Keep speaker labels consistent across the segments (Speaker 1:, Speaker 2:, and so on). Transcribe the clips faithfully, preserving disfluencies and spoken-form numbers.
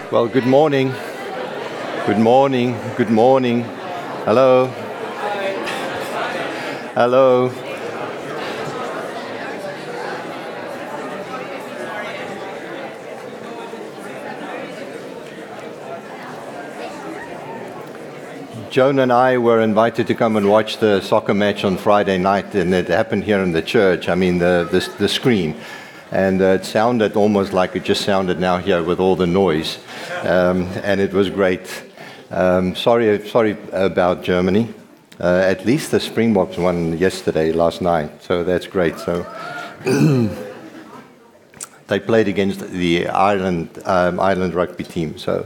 Speaker 1: Well, good morning. Good morning. Good morning. Hello. Hello. Joan and I were invited to come and watch the soccer match on Friday night, and it happened here in the church. I mean, the the, the screen. And uh, it sounded almost like it just sounded now here with all the noise. Um, and it was great. Um, sorry, sorry about Germany. Uh, at least the Springboks won yesterday, last night. So that's great. So they played against the Ireland um, Ireland rugby team. So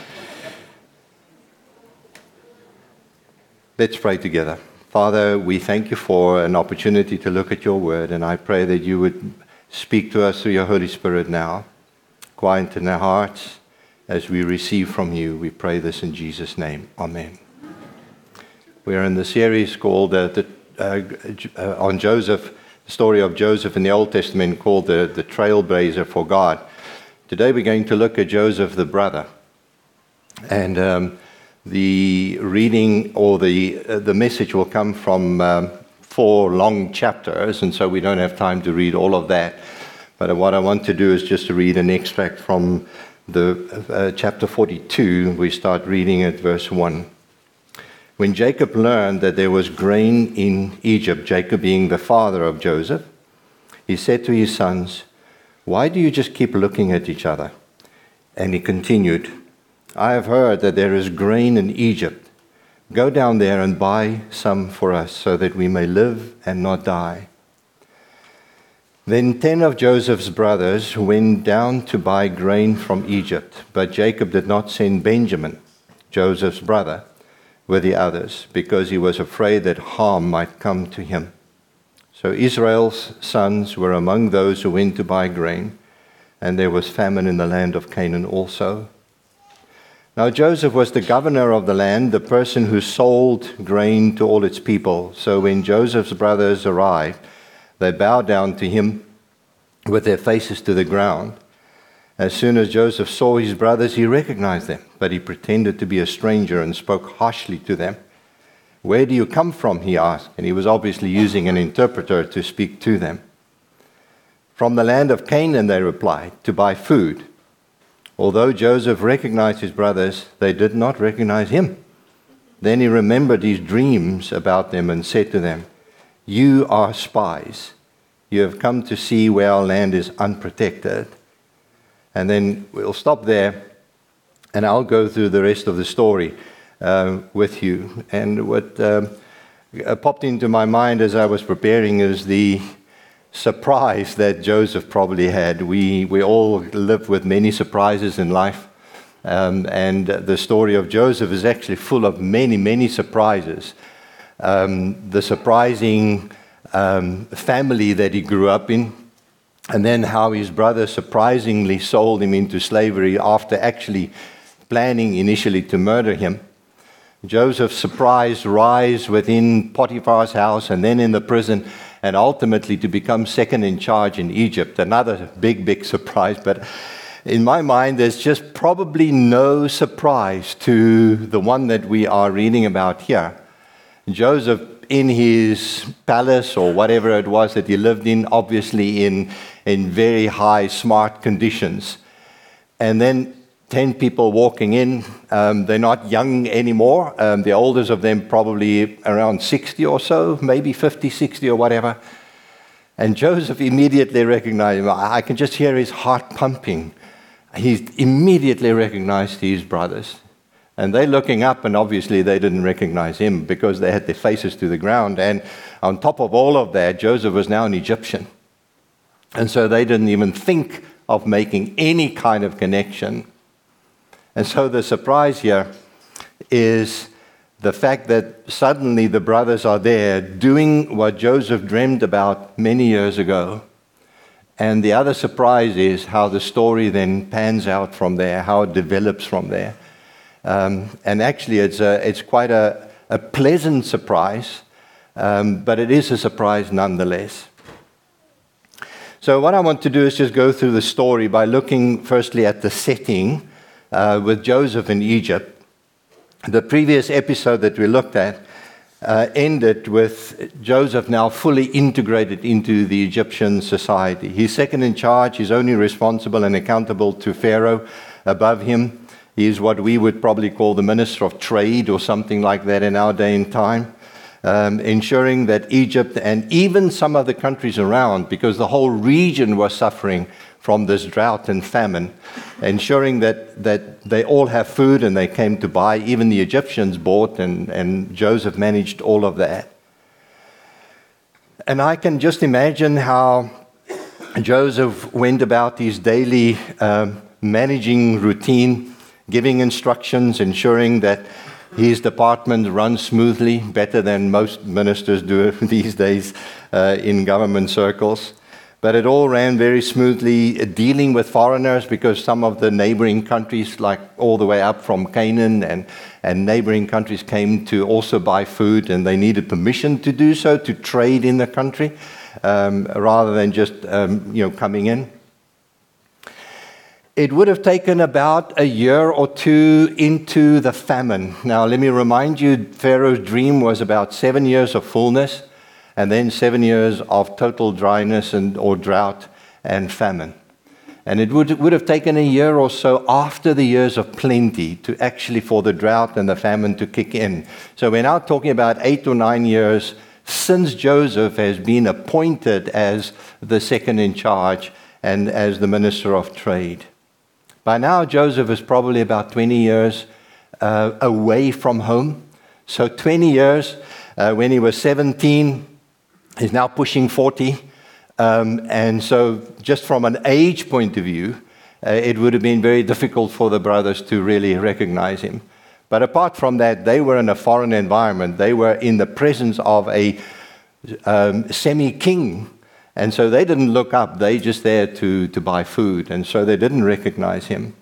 Speaker 1: let's pray together. Father, we thank you for an opportunity to look at your word, and I pray that you would speak to us through your Holy Spirit now. Quieten our hearts as we receive from you. We pray this in Jesus' name. Amen. We are in the series called uh, the, uh, uh, on Joseph, the story of Joseph in the Old Testament, called the, the Trailblazer for God. Today we're going to look at Joseph the brother. And um, the reading or the, uh, the message will come from um, four long chapters, and so we don't have time to read all of that. But what I want to do is just to read an extract from the uh, chapter forty-two. We start reading at verse one. When Jacob learned that there was grain in Egypt, Jacob being the father of Joseph, he said to his sons, "Why do you just keep looking at each other?" And he continued, "I have heard that there is grain in Egypt. Go down there and buy some for us so that we may live and not die." Then ten of Joseph's brothers went down to buy grain from Egypt, but Jacob did not send Benjamin, Joseph's brother, with the others, because he was afraid that harm might come to him. So Israel's sons were among those who went to buy grain, and there was famine in the land of Canaan also. Now Joseph was the governor of the land, the person who sold grain to all its people. So when Joseph's brothers arrived, they bowed down to him with their faces to the ground. As soon as Joseph saw his brothers, he recognized them, but he pretended to be a stranger and spoke harshly to them. "Where do you come from?" he asked, and he was obviously using an interpreter to speak to them. "From the land of Canaan," they replied, "to buy food." Although Joseph recognized his brothers, they did not recognize him. Then he remembered his dreams about them and said to them, "You are spies. You have come to see where our land is unprotected." And then we'll stop there, and I'll go through the rest of the story uh, with you. And what um, popped into my mind as I was preparing is the surprise that Joseph probably had. We we all live with many surprises in life, um, and the story of Joseph is actually full of many, many surprises. Um, the surprising um, family that he grew up in, and then how his brother surprisingly sold him into slavery after actually planning initially to murder him. Joseph's surprise rise within Potiphar's house and then in the prison, and ultimately to become second in charge in Egypt. Another big, big surprise. But in my mind, there's just probably no surprise to the one that we are reading about here. Joseph, in his palace or whatever it was that he lived in, obviously in, in very high, smart conditions. And then ten people walking in. Um, they're not young anymore. Um, the oldest of them probably around sixty or so, maybe fifty, sixty or whatever. And Joseph immediately recognized him. I can just hear his heart pumping. He immediately recognized his brothers. And they're looking up, and obviously they didn't recognize him because they had their faces to the ground. And on top of all of that, Joseph was now an Egyptian. And so they didn't even think of making any kind of connection. And so the surprise here is the fact that suddenly the brothers are there doing what Joseph dreamed about many years ago. And the other surprise is how the story then pans out from there, how it develops from there. Um, and actually it's, a, it's quite a, a pleasant surprise, um, but it is a surprise nonetheless. So what I want to do is just go through the story by looking firstly at the setting uh, with Joseph in Egypt. The previous episode that we looked at uh, ended with Joseph now fully integrated into the Egyptian society. He's second in charge. He's only responsible and accountable to Pharaoh. Above him, he is what we would probably call the Minister of Trade or something like that in our day and time. Um, ensuring that Egypt and even some of the countries around, because the whole region was suffering from this drought and famine, ensuring that, that they all have food and they came to buy. Even the Egyptians bought, and, and Joseph managed all of that. And I can just imagine how Joseph went about his daily um, managing routine, giving instructions, ensuring that his department runs smoothly, better than most ministers do these days uh, in government circles. But it all ran very smoothly, uh, dealing with foreigners, because some of the neighboring countries, like all the way up from Canaan and, and neighboring countries, came to also buy food, and they needed permission to do so, to trade in the country, um, rather than just um, you know, coming in. It would have taken about a year or two into the famine. Now, let me remind you, Pharaoh's dream was about seven years of fullness, and then seven years of total dryness and or drought and famine. And it would, would have taken a year or so after the years of plenty to actually for the drought and the famine to kick in. So we're now talking about eight or nine years since Joseph has been appointed as the second in charge and as the Minister of Trade. By now, Joseph is probably about twenty years uh, away from home. So twenty years, uh, when he was seventeen, he's now pushing forty. Um, and so just from an age point of view, uh, it would have been very difficult for the brothers to really recognize him. But apart from that, they were in a foreign environment. They were in the presence of a um, semi-king. And so they didn't look up, they just there to, to buy food, and so they didn't recognize him.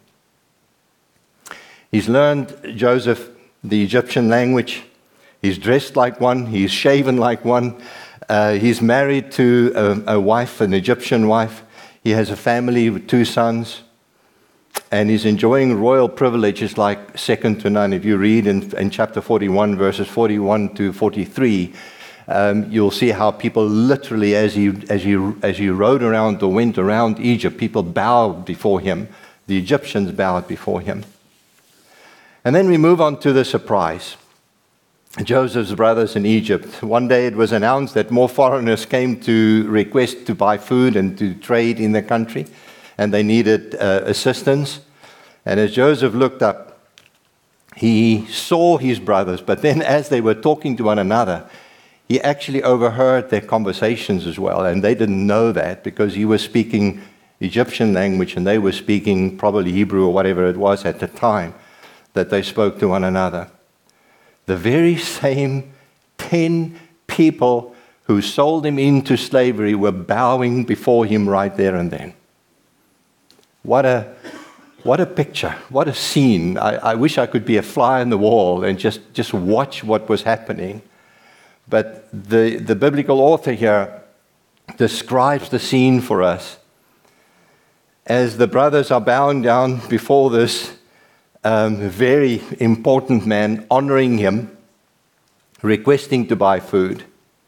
Speaker 1: He's learned, Joseph, the Egyptian language. He's dressed like one, he's shaven like one. Uh, he's married to a, a wife, an Egyptian wife. He has a family with two sons. And he's enjoying royal privileges like second to none. If you read in, in chapter forty-one, verses forty-one to forty-three, Um, you'll see how people literally, as he, as, he, as he rode around or went around Egypt, people bowed before him. The Egyptians bowed before him. And then we move on to the surprise. Joseph's brothers in Egypt. One day it was announced that more foreigners came to request to buy food and to trade in the country, and they needed uh, assistance. And as Joseph looked up, he saw his brothers, but then as they were talking to one another, he actually overheard their conversations as well, and they didn't know that because he was speaking Egyptian language and they were speaking probably Hebrew or whatever it was at the time that they spoke to one another. The very same ten people who sold him into slavery were bowing before him right there and then. What a, what a picture, what a scene. I, I wish I could be a fly on the wall and just, just watch what was happening. But the, the biblical author here describes the scene for us as the brothers are bowing down before this um, very important man, honoring him, requesting to buy food.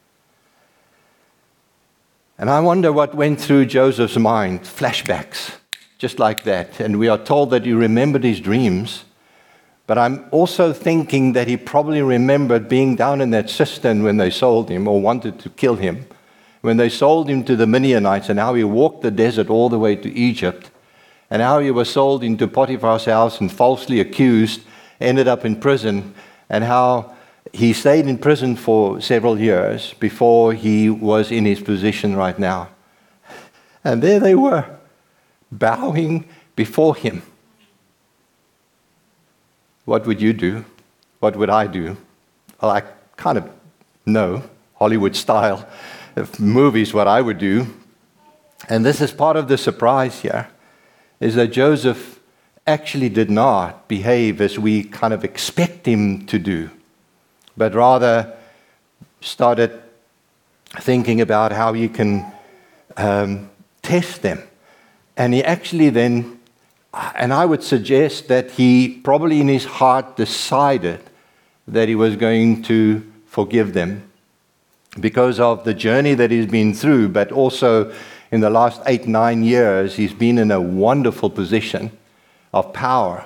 Speaker 1: And I wonder what went through Joseph's mind, flashbacks, just like that. And we are told that he remembered his dreams. But I'm also thinking that he probably remembered being down in that cistern when they sold him or wanted to kill him. When they sold him to the Midianites, and how he walked the desert all the way to Egypt, and how he was sold into Potiphar's house and falsely accused, ended up in prison, and how he stayed in prison for several years before he was in his position right now. And there they were, bowing before him. What would you do? What would I do? Well, I kind of know, Hollywood style of movies, what I would do. And this is part of the surprise here, is that Joseph actually did not behave as we kind of expect him to do, but rather started thinking about how he can um, test them. And he actually then And I would suggest that he probably in his heart decided that he was going to forgive them because of the journey that he's been through, but also in the last eight, nine years, he's been in a wonderful position of power.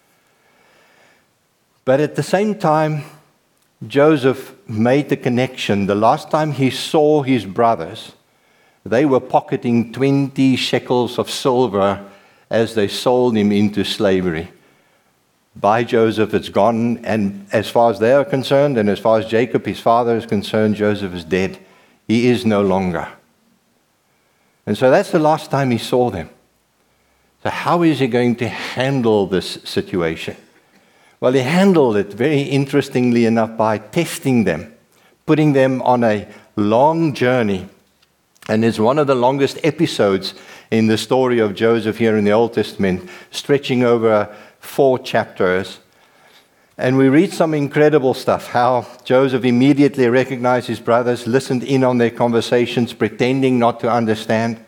Speaker 1: But at the same time, Joseph made the connection. The last time he saw his brothers, they were pocketing twenty shekels of silver as they sold him into slavery. By Joseph, it's gone, and as far as they are concerned, and as far as Jacob, his father, is concerned, Joseph is dead. He is no longer. And so that's the last time he saw them. So how is he going to handle this situation? Well, he handled it very interestingly enough by testing them, putting them on a long journey. And it's one of the longest episodes in the story of Joseph here in the Old Testament, stretching over four chapters. And we read some incredible stuff, how Joseph immediately recognized his brothers, listened in on their conversations, pretending not to understand,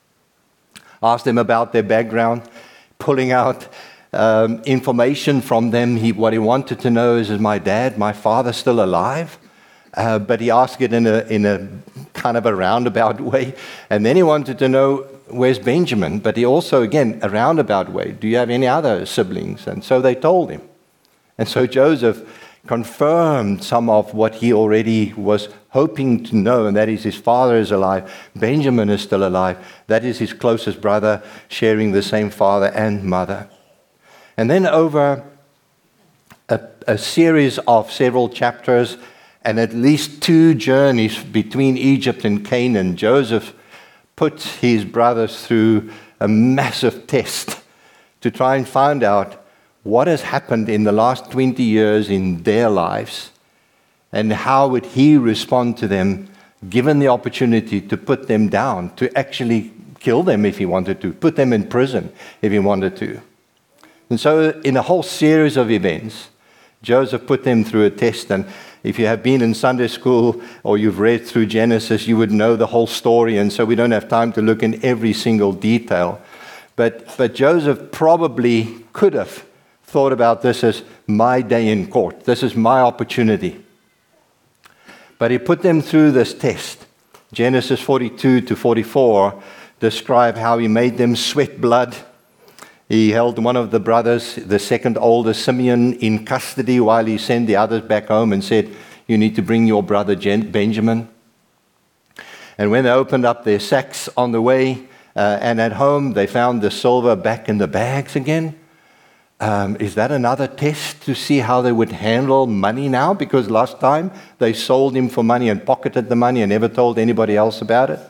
Speaker 1: asked them about their background, pulling out um, information from them. He, what he wanted to know is, is my dad, my father still alive? Uh, but he asked it in a, in a kind of a roundabout way. And then he wanted to know, where's Benjamin? But he also, again, a roundabout way. Do you have any other siblings? And so they told him. And so Joseph confirmed some of what he already was hoping to know, and that is his father is alive. Benjamin is still alive. That is his closest brother, sharing the same father and mother. And then over a, a series of several chapters and at least two journeys between Egypt and Canaan, Joseph put his brothers through a massive test to try and find out what has happened in the last twenty years in their lives and how would he respond to them given the opportunity to put them down, to actually kill them if he wanted to, put them in prison if he wanted to. And so in a whole series of events, Joseph put them through a test. And if you have been in Sunday school or you've read through Genesis, you would know the whole story. And so we don't have time to look in every single detail. But, but Joseph probably could have thought about this as my day in court. This is my opportunity. But he put them through this test. Genesis forty-two to forty-four describe how he made them sweat blood. He held one of the brothers, the second oldest, Simeon, in custody while he sent the others back home and said, you need to bring your brother Benjamin. And when they opened up their sacks on the way uh, and at home, they found the silver back in the bags again. Um, is that another test to see how they would handle money now? Because last time they sold him for money and pocketed the money and never told anybody else about it.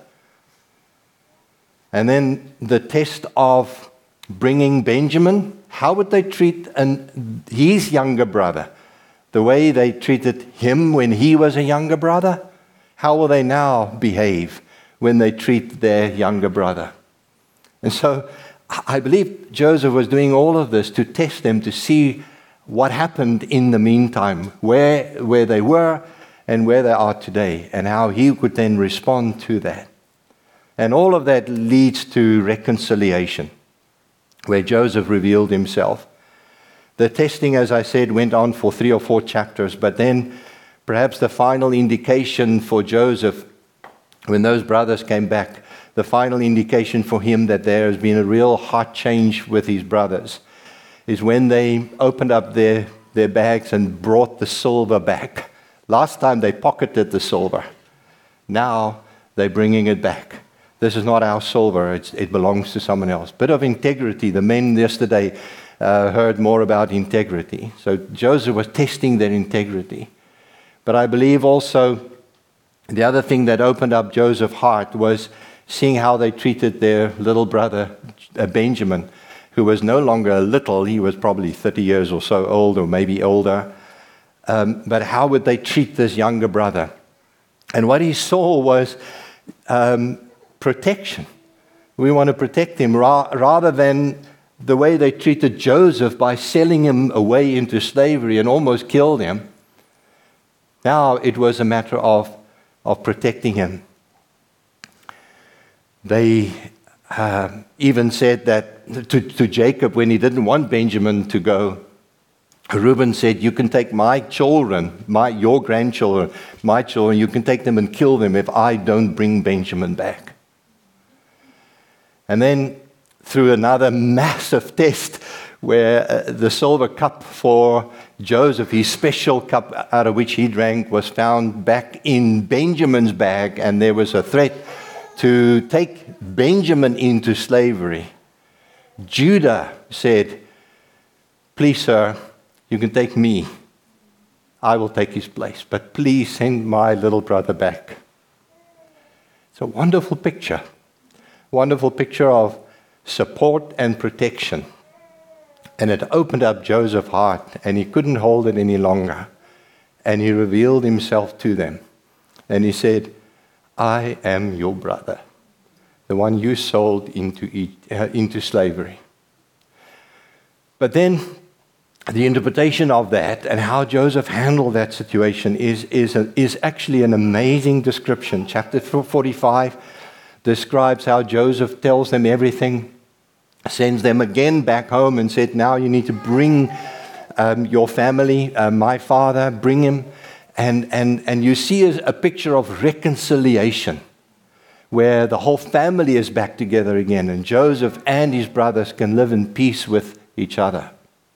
Speaker 1: And then the test of bringing Benjamin, how would they treat an, his younger brother? The way they treated him when he was a younger brother? How will they now behave when they treat their younger brother? And so I believe Joseph was doing all of this to test them, to see what happened in the meantime, where, where they were and where they are today, and how he could then respond to that. And all of that leads to reconciliation, where Joseph revealed himself. The testing, as I said, went on for three or four chapters, but then perhaps the final indication for Joseph, when those brothers came back, the final indication for him that there has been a real heart change with his brothers is when they opened up their, their bags and brought the silver back. Last time they pocketed the silver. Now they're bringing it back. This is not our silver. It's, it belongs to someone else. Bit of integrity. The men yesterday uh, heard more about integrity. So Joseph was testing their integrity. But I believe also the other thing that opened up Joseph's heart was seeing how they treated their little brother, uh, Benjamin, who was no longer little. He was probably thirty years or so old, or maybe older. Um, but how would they treat this younger brother? And what he saw was um, protection. We want to protect him ra- rather than the way they treated Joseph by selling him away into slavery and almost killed him. Now it was a matter of, of protecting him. They uh, even said that to, to Jacob when he didn't want Benjamin to go, Reuben said, you can take my children, my your grandchildren, my children, you can take them and kill them if I don't bring Benjamin back. And then through another massive test where uh, the silver cup for Joseph, his special cup out of which he drank, was found back in Benjamin's bag, and there was a threat to take Benjamin into slavery. Judah said, please, sir, you can take me. I will take his place, but please send my little brother back. It's a wonderful picture. Wonderful picture of support and protection. And it opened up Joseph's heart, and he couldn't hold it any longer. And he revealed himself to them. And he said, I am your brother, the one you sold into, uh, into slavery. But then the interpretation of that and how Joseph handled that situation is, is, a, is actually an amazing description. Chapter forty-five describes how Joseph tells them everything, sends them again back home and said, now you need to bring um, your family, uh, my father, bring him. And, and, and you see a, a picture of reconciliation where the whole family is back together again, and Joseph and his brothers can live in peace with each other.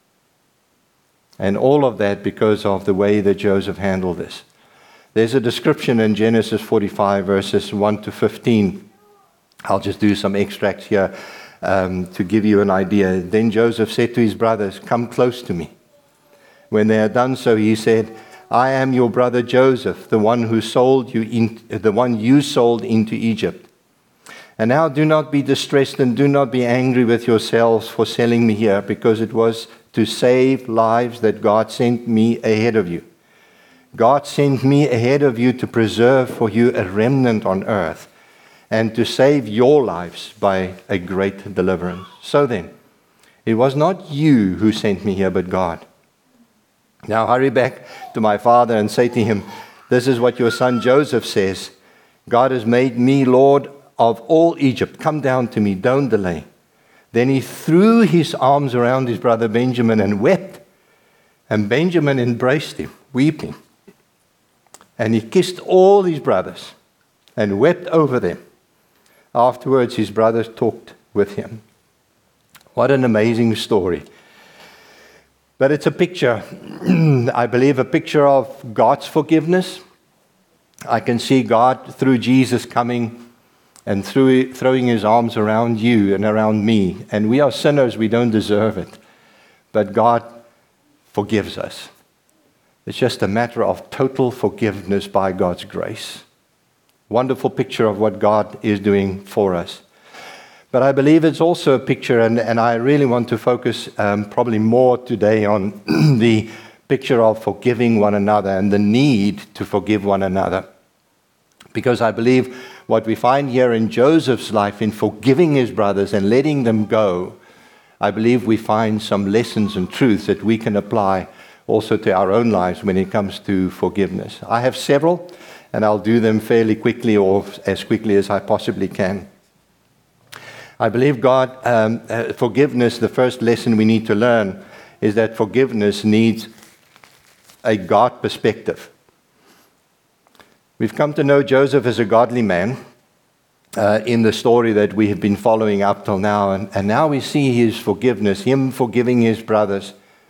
Speaker 1: And all of that because of the way that Joseph handled this. There's a description in Genesis forty-five, verses one to fifteen. I'll just do some extracts here um, to give you an idea. Then Joseph said to his brothers, come close to me. When they had done so, he said, I am your brother Joseph, the one who sold you in, the one you sold into Egypt. And now do not be distressed and do not be angry with yourselves for selling me here, because it was to save lives that God sent me ahead of you. God sent me ahead of you to preserve for you a remnant on earth and to save your lives by a great deliverance. So then, it was not you who sent me here, but God. Now hurry back to my father and say to him, this is what your son Joseph says. God has made me Lord of all Egypt. Come down to me, don't delay. Then he threw his arms around his brother Benjamin and wept. And Benjamin embraced him, weeping. And he kissed all his brothers and wept over them. Afterwards, his brothers talked with him. What an amazing story. But it's a picture, I believe, a picture of God's forgiveness. I can see God through Jesus coming and through throwing his arms around you and around me. And we are sinners, we don't deserve it. But God forgives us. It's just a matter of total forgiveness by God's grace. Wonderful picture of what God is doing for us. But I believe it's also a picture, and, and I really want to focus um, probably more today on the picture of forgiving one another and the need to forgive one another. Because I believe what we find here in Joseph's life, in forgiving his brothers and letting them go, I believe we find some lessons and truths that we can apply also to our own lives when it comes to forgiveness. I have several, and I'll do them fairly quickly, or as quickly as I possibly can. I believe God, um, uh, forgiveness, the first lesson we need to learn is that forgiveness needs a God perspective. We've come to know Joseph as a godly man uh, in the story that we have been following up till now, and, and now we see his forgiveness, him forgiving his brothers.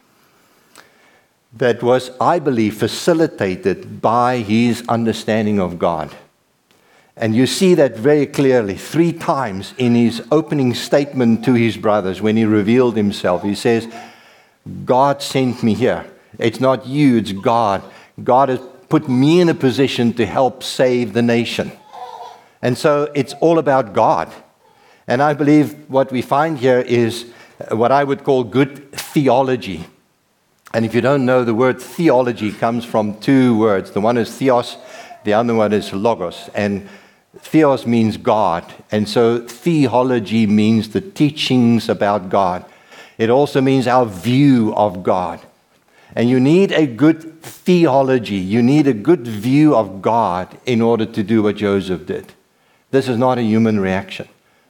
Speaker 1: That was, I believe, facilitated by his understanding of God. And you see that very clearly three times in his opening statement to his brothers when he revealed himself. He says, God sent me here. It's not you, it's God. God has put me in a position to help save the nation. And so it's all about God. And I believe what we find here is what I would call good theology. And if you don't know, the word theology comes from two words. The one is theos, the other one is logos. And theos means God. And so theology means the teachings about God. It also means our view of God. And you need a good theology. You need a good view of God in order to do what Joseph did. This is not a human reaction.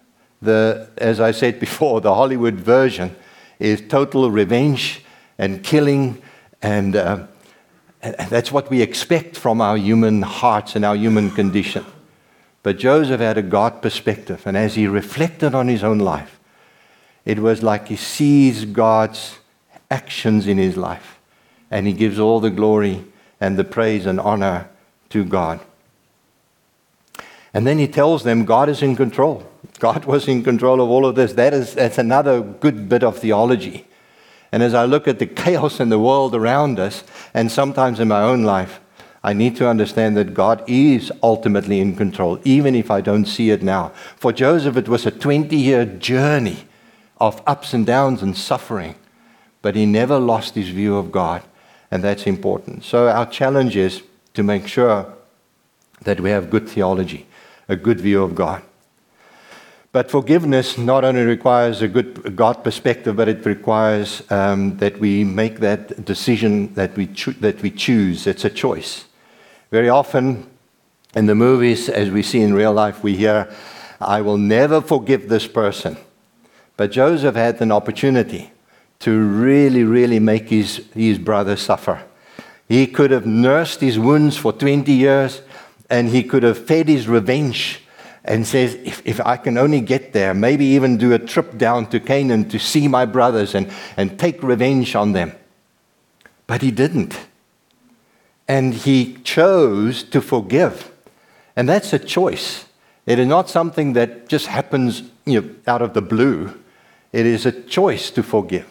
Speaker 1: The, as I said before, the Hollywood version is total revenge and killing, and, uh, and that's what we expect from our human hearts and our human condition. But Joseph had a God perspective, and as he reflected on his own life, it was like he sees God's actions in his life, and he gives all the glory and the praise and honor to God. And then he tells them God is in control. God was in control of all of this. That is, that's another good bit of theology. And as I look at the chaos in the world around us, and sometimes in my own life, I need to understand that God is ultimately in control, even if I don't see it now. For Joseph, it was a twenty-year journey of ups and downs and suffering, but he never lost his view of God, and that's important. So our challenge is to make sure that we have good theology, a good view of God. But forgiveness not only requires a good God perspective, but it requires um, that we make that decision that we cho- that we choose. It's a choice. Very often in the movies, as we see in real life, we hear, "I will never forgive this person." But Joseph had an opportunity to really, really make his, his brother suffer. He could have nursed his wounds for twenty years, and he could have fed his revenge and says, if, if I can only get there, maybe even do a trip down to Canaan to see my brothers and, and take revenge on them. But he didn't. And he chose to forgive. And that's a choice. It is not something that just happens, you know, out of the blue. It is a choice to forgive.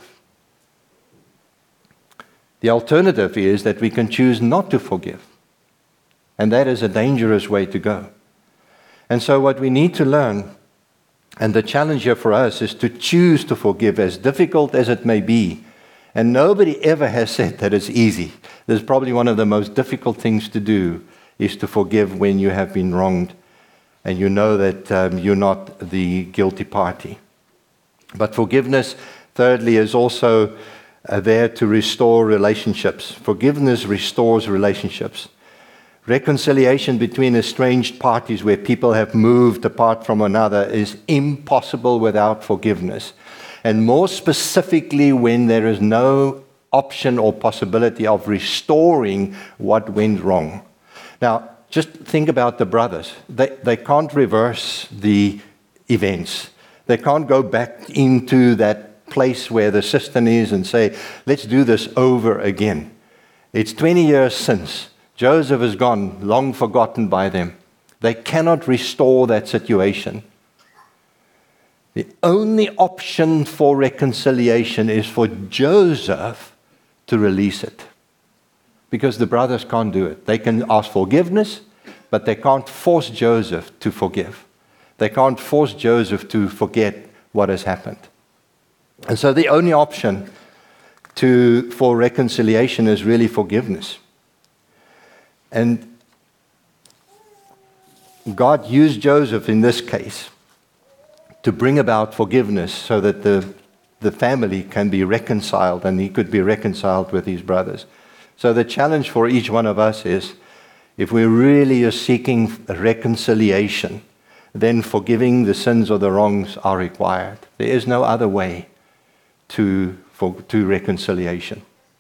Speaker 1: The alternative is that we can choose not to forgive. And that is a dangerous way to go. And so what we need to learn, and the challenge here for us, is to choose to forgive, as difficult as it may be. And nobody ever has said that it's easy. There's probably one of the most difficult things to do is to forgive when you have been wronged and you know that um, you're not the guilty party. But forgiveness, thirdly, is also uh, there to restore relationships. Forgiveness restores relationships. Reconciliation between estranged parties where people have moved apart from another is impossible without forgiveness. And more specifically, when there is no option or possibility of restoring what went wrong. Now, just think about the brothers. They, they can't reverse the events. They can't go back into that place where the cistern is and say, let's do this over again. It's twenty years since. Joseph is gone, long forgotten by them. They cannot restore that situation. The only option for reconciliation is for Joseph to release it. Because the brothers can't do it. They can ask forgiveness, but they can't force Joseph to forgive. They can't force Joseph to forget what has happened. And so the only option to, for reconciliation is really forgiveness. And God used Joseph in this case to bring about forgiveness so that the, the family can be reconciled and he could be reconciled with his brothers. So the challenge for each one of us is, if we really are seeking reconciliation, then forgiving the sins or the wrongs are required. There is no other way to, for, to reconciliation.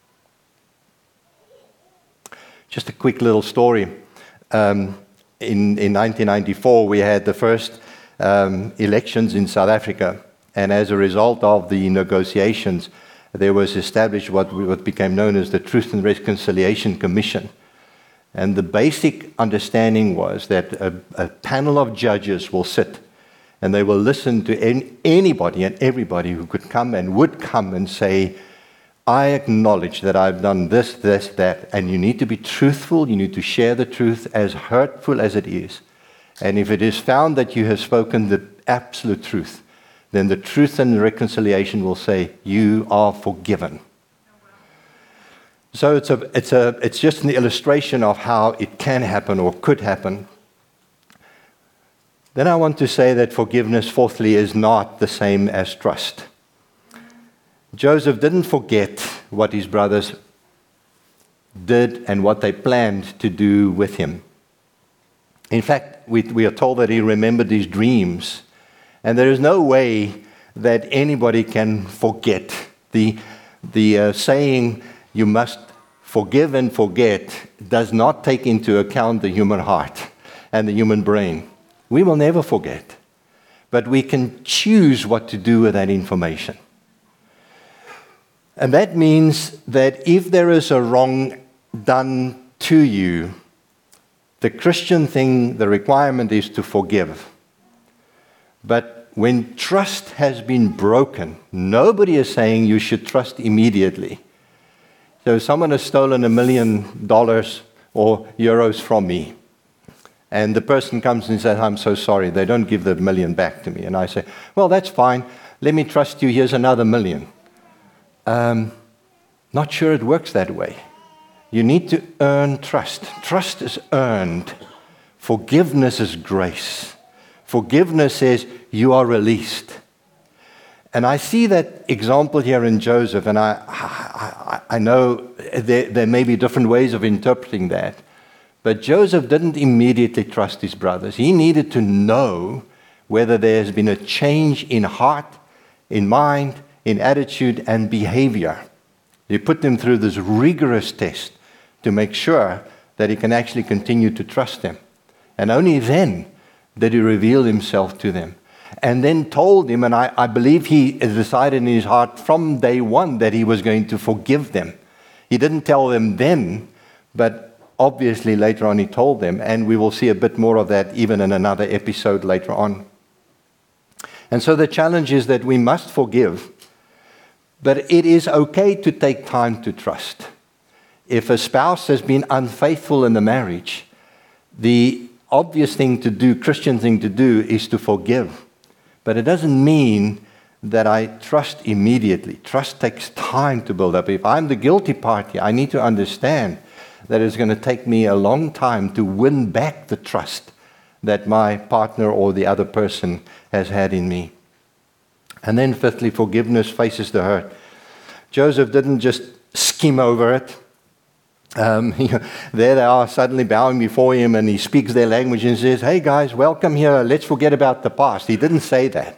Speaker 1: Just a quick little story. Um, in, in nineteen ninety-four, we had the first um, elections in South Africa. And as a result of the negotiations, there was established what, what became known as the Truth and Reconciliation Commission. And the basic understanding was that a, a panel of judges will sit and they will listen to any, anybody and everybody who could come and would come and say, I acknowledge that I've done this, this, that, and you need to be truthful, you need to share the truth, as hurtful as it is. And if it is found that you have spoken the absolute truth, then the Truth and Reconciliation will say, you are forgiven. So it's a, it's a, it's just an illustration of how it can happen or could happen. Then I want to say that forgiveness, fourthly, is not the same as trust. Joseph didn't forget what his brothers did and what they planned to do with him. In fact, we, we are told that he remembered his dreams And there is no way that anybody can forget. The, the uh, saying, you must forgive and forget, does not take into account the human heart and the human brain. We will never forget. But we can choose what to do with that information. And that means that if there is a wrong done to you, the Christian thing, the requirement is to forgive. But when trust has been broken, nobody is saying you should trust immediately. So someone has stolen a million dollars or euros from me, and the person comes and says, I'm so sorry, they don't give the million back to me. And I say, well, that's fine. Let me trust you. Here's another million. Um, not sure it works that way. You need to earn trust. Trust is earned. Forgiveness is grace. Forgiveness says you are released. And I see that example here in Joseph, and I, I, I know there, there may be different ways of interpreting that. But Joseph didn't immediately trust his brothers. He needed to know whether there has been a change in heart, in mind, in attitude, and behavior. He put them through this rigorous test to make sure that he can actually continue to trust them. And only then did he reveal himself to them. And then told him, and I, I believe he decided in his heart from day one that he was going to forgive them. He didn't tell them then, but obviously later on he told them, and we will see a bit more of that even in another episode later on. And so the challenge is that we must forgive, but it is okay to take time to trust. If a spouse has been unfaithful in the marriage, the obvious thing to do, Christian thing to do, is to forgive. But it doesn't mean that I trust immediately. Trust takes time to build up. If I'm the guilty party, I need to understand that it's going to take me a long time to win back the trust that my partner or the other person has had in me. And then fifthly, forgiveness faces the hurt. Joseph didn't just skim over it. Um, you know, there they are suddenly bowing before him, and he speaks their language and says, hey guys, welcome here, let's forget about the past. He didn't say that.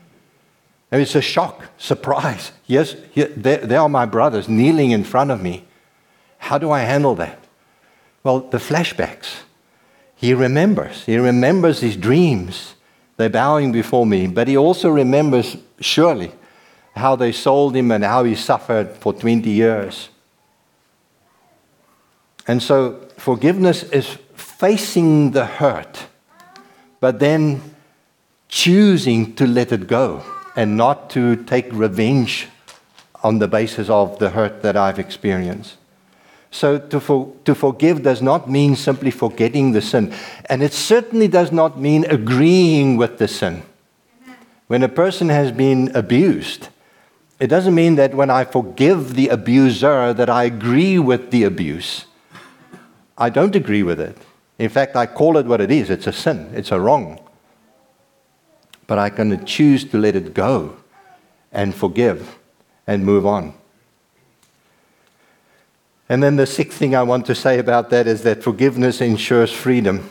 Speaker 1: And it's a shock, surprise. Yes, here, there, there are my brothers kneeling in front of me. How do I handle that? Well, the flashbacks. He remembers. He remembers his dreams. They're bowing before me. But he also remembers, surely, how they sold him and how he suffered for twenty years. And so forgiveness is facing the hurt, but then choosing to let it go and not to take revenge on the basis of the hurt that I've experienced. So to, for, to forgive does not mean simply forgetting the sin. And it certainly does not mean agreeing with the sin. When a person has been abused, it doesn't mean that when I forgive the abuser that I agree with the abuse. I don't agree with it. In fact, I call it what it is. It's a sin. It's a wrong. But I can choose to let it go and forgive and move on. And then the sixth thing I want to say about that is that forgiveness ensures freedom.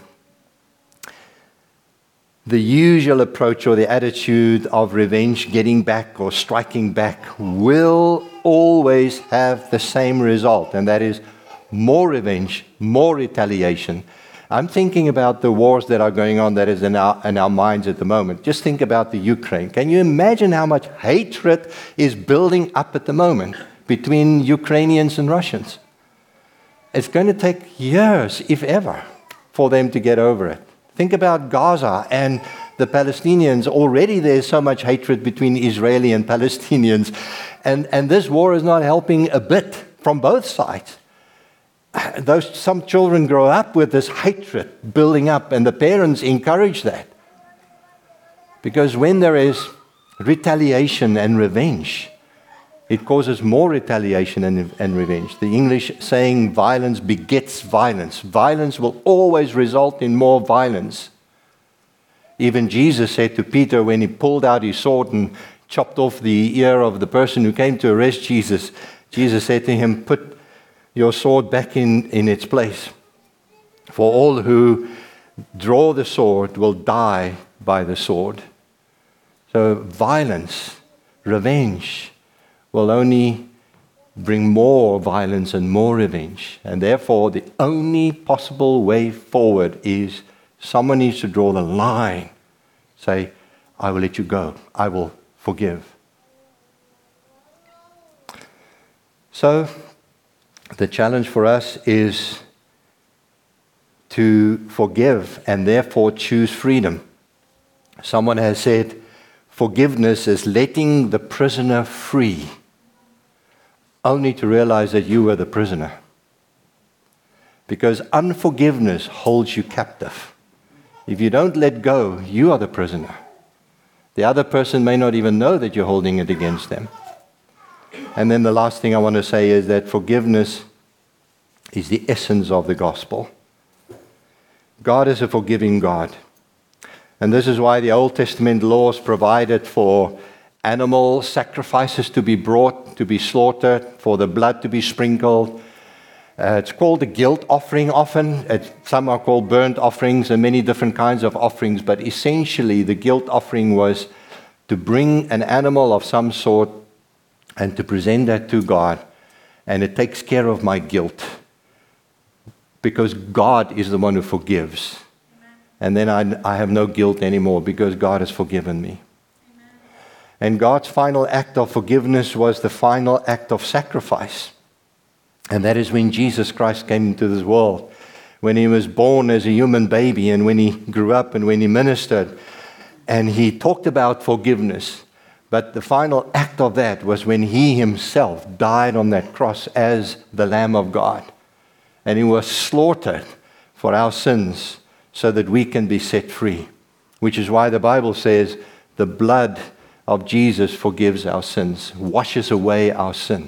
Speaker 1: The usual approach or the attitude of revenge, getting back or striking back, will always have the same result, and that is more revenge, more retaliation. I'm thinking about the wars that are going on that is in our, in our minds at the moment. Just think about the Ukraine. Can you imagine how much hatred is building up at the moment between Ukrainians and Russians? It's going to take years, if ever, for them to get over it. Think about Gaza and the Palestinians. Already there's so much hatred between Israeli and Palestinians. And, and this war is not helping a bit from both sides. Those, some children grow up with this hatred building up, and the parents encourage that. Because when there is retaliation and revenge, it causes more retaliation and, and revenge. The English saying, violence begets violence. Violence will always result in more violence. Even Jesus said to Peter when he pulled out his sword and chopped off the ear of the person who came to arrest Jesus, Jesus said to him, put your sword back in, in its place. For all who draw the sword will die by the sword. So violence, revenge, will only bring more violence and more revenge. And therefore, the only possible way forward is someone needs to draw the line. Say, I will let you go. I will forgive. So, the challenge for us is to forgive and therefore choose freedom. Someone has said, forgiveness is letting the prisoner free, only to realize that you were the prisoner. Because unforgiveness holds you captive. If you don't let go, you are the prisoner. The other person may not even know that you're holding it against them. And then the last thing I want to say is that forgiveness is the essence of the gospel. God is a forgiving God. And this is why the Old Testament laws provided for animal sacrifices to be brought, to be slaughtered, for the blood to be sprinkled. Uh, it's called the guilt offering often. It's, some are called burnt offerings and many different kinds of offerings. But essentially, the guilt offering was to bring an animal of some sort and to present that to God. And it takes care of my guilt. Because God is the one who forgives. And then I, I have no guilt anymore because God has forgiven me. Amen. And God's final act of forgiveness was the final act of sacrifice. And that is when Jesus Christ came into this world. When he was born as a human baby and when he grew up and when he ministered. And he talked about forgiveness. But the final act of that was when he himself died on that cross as the Lamb of God. And he was slaughtered for our sins, so that we can be set free. Which is why the Bible says the blood of Jesus forgives our sins, washes away our sin.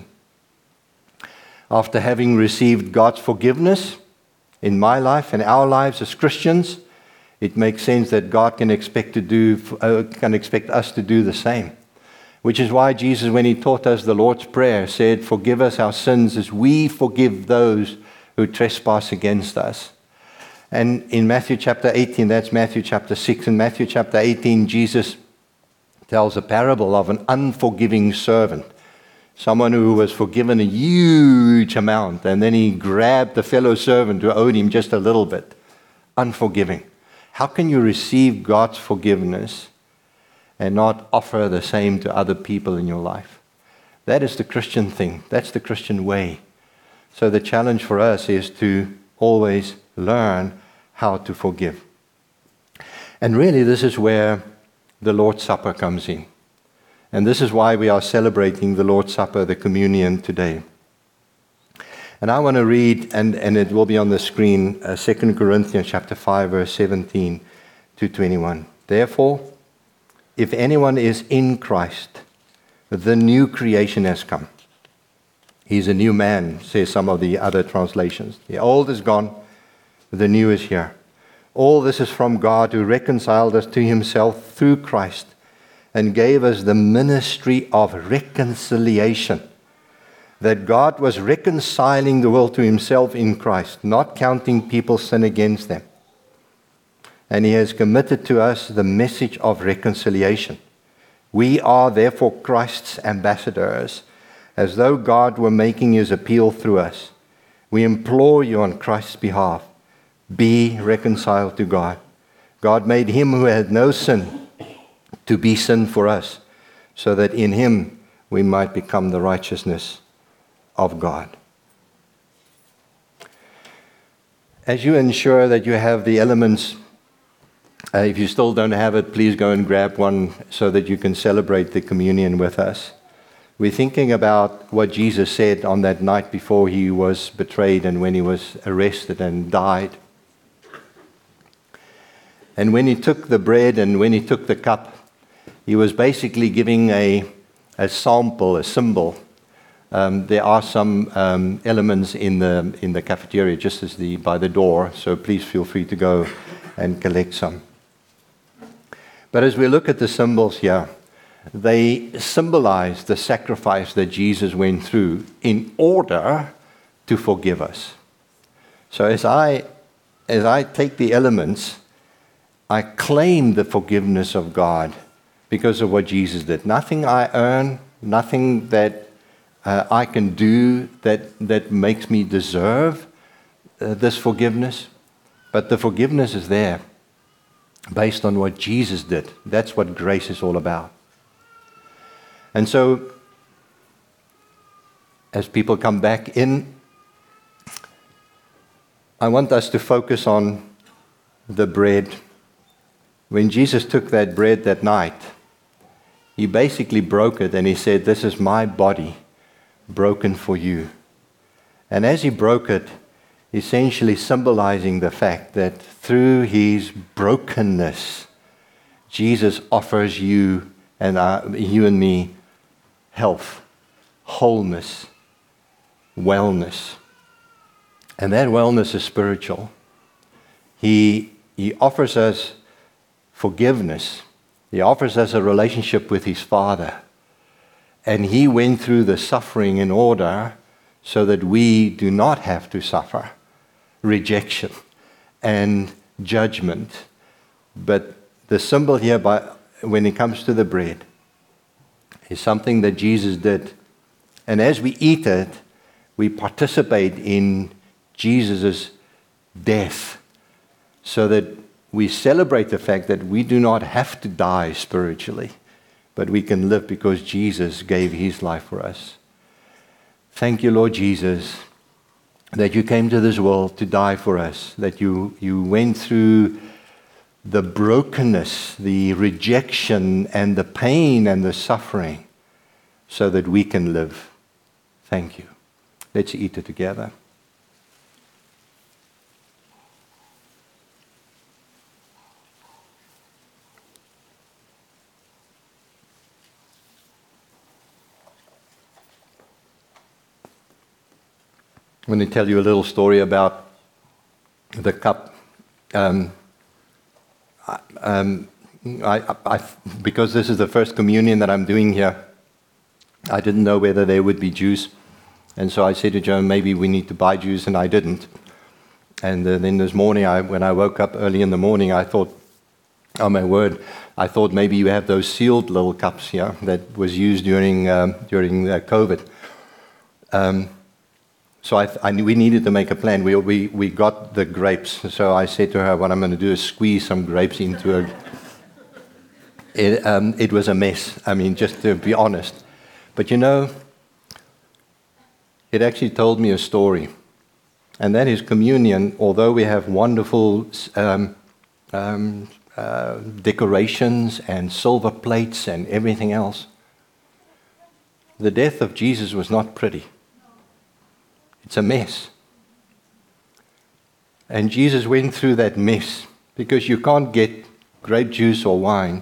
Speaker 1: After having received God's forgiveness in my life and our lives as Christians, it makes sense that God can expect to do, uh, can expect us to do the same. Which is why Jesus, when he taught us the Lord's Prayer, said, forgive us our sins as we forgive those who trespass against us. And in Matthew chapter eighteen, that's Matthew chapter six. In Matthew chapter eighteen, Jesus tells a parable of an unforgiving servant. Someone who was forgiven a huge amount, and then he grabbed the fellow servant who owed him just a little bit. Unforgiving. How can you receive God's forgiveness and not offer the same to other people in your life? That is the Christian thing. That's the Christian way. So the challenge for us is to always learn how to forgive. And really, this is where the Lord's Supper comes in. And this is why we are celebrating the Lord's Supper, the communion, today. And I want to read, and, and it will be on the screen, uh, Second Corinthians chapter five, verse seventeen to twenty-one. Therefore, if anyone is in Christ, the new creation has come. He's a new man, says some of the other translations. The old is gone. The new is here. All this is from God who reconciled us to himself through Christ and gave us the ministry of reconciliation. That God was reconciling the world to himself in Christ, not counting people's sin against them. And he has committed to us the message of reconciliation. We are therefore Christ's ambassadors, as though God were making his appeal through us. We implore you on Christ's behalf, be reconciled to God. God made him who had no sin to be sin for us, so that in him we might become the righteousness of God. As you ensure that you have the elements, uh, if you still don't have it, please go and grab one so that you can celebrate the communion with us. We're thinking about what Jesus said on that night before he was betrayed and when he was arrested and died. And when he took the bread and when he took the cup, he was basically giving a, a sample, a symbol. Um, there are some um, elements in the in the cafeteria just as the by the door, so please feel free to go and collect some. But as we look at the symbols here, they symbolize the sacrifice that Jesus went through in order to forgive us. So as I as I take the elements, I claim the forgiveness of God because of what Jesus did. Nothing I earn, nothing that uh, I can do that, that makes me deserve uh, this forgiveness. But the forgiveness is there based on what Jesus did. That's what grace is all about. And so, as people come back in, I want us to focus on the bread. When Jesus took that bread that night, he basically broke it and he said, "This is my body broken for you." And as he broke it, essentially symbolizing the fact that through his brokenness, Jesus offers you and uh, you and me health, wholeness, wellness. And that wellness is spiritual. He, he offers us forgiveness. He offers us a relationship with his Father. And he went through the suffering in order so that we do not have to suffer rejection and judgment. But the symbol here, by, when it comes to the bread, is something that Jesus did. And as we eat it, we participate in Jesus' death, so that we celebrate the fact that we do not have to die spiritually, but we can live because Jesus gave his life for us. Thank you, Lord Jesus, that you came to this world to die for us, that you, you went through the brokenness, the rejection, and the pain and the suffering so that we can live. Thank you. Let's eat it together. I'm going to tell you a little story about the cup. Um, um, I, I, because this is the first communion that I'm doing here, I didn't know whether there would be juice. And so I said to Joan, maybe we need to buy juice, and I didn't. And uh, then this morning, I, when I woke up early in the morning, I thought, oh my word, I thought maybe you have those sealed little cups here that was used during, um, during uh, COVID. Um, So I, I knew we needed to make a plan. We, we, we got the grapes. So I said to her, what I'm going to do is squeeze some grapes into a... It, um, it was a mess, I mean, just to be honest. But you know, it actually told me a story. And that is communion, although we have wonderful um, um, uh, decorations and silver plates and everything else, the death of Jesus was not pretty. It's a mess. And Jesus went through that mess because you can't get grape juice or wine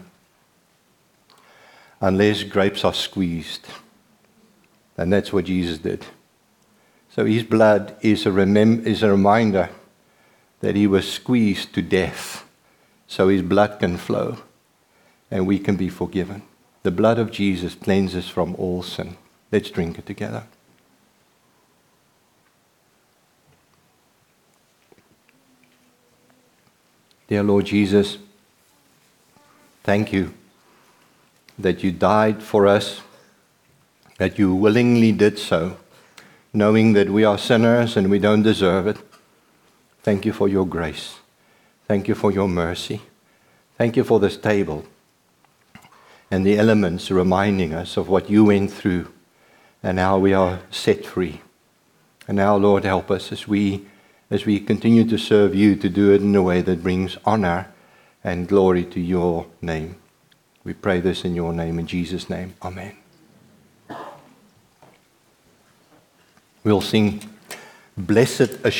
Speaker 1: unless grapes are squeezed. And that's what Jesus did. So his blood is a, remem- is a reminder that he was squeezed to death so his blood can flow and we can be forgiven. The blood of Jesus cleanses from all sin. Let's drink it together. Dear Lord Jesus, thank you that you died for us, that you willingly did so, knowing that we are sinners and we don't deserve it. Thank you for your grace. Thank you for your mercy. Thank you for this table and the elements reminding us of what you went through and how we are set free. And now, Lord, help us as we as we continue to serve you, to do it in a way that brings honor and glory to your name. We pray this in your name, in Jesus' name. Amen. We'll sing Blessed Assurance.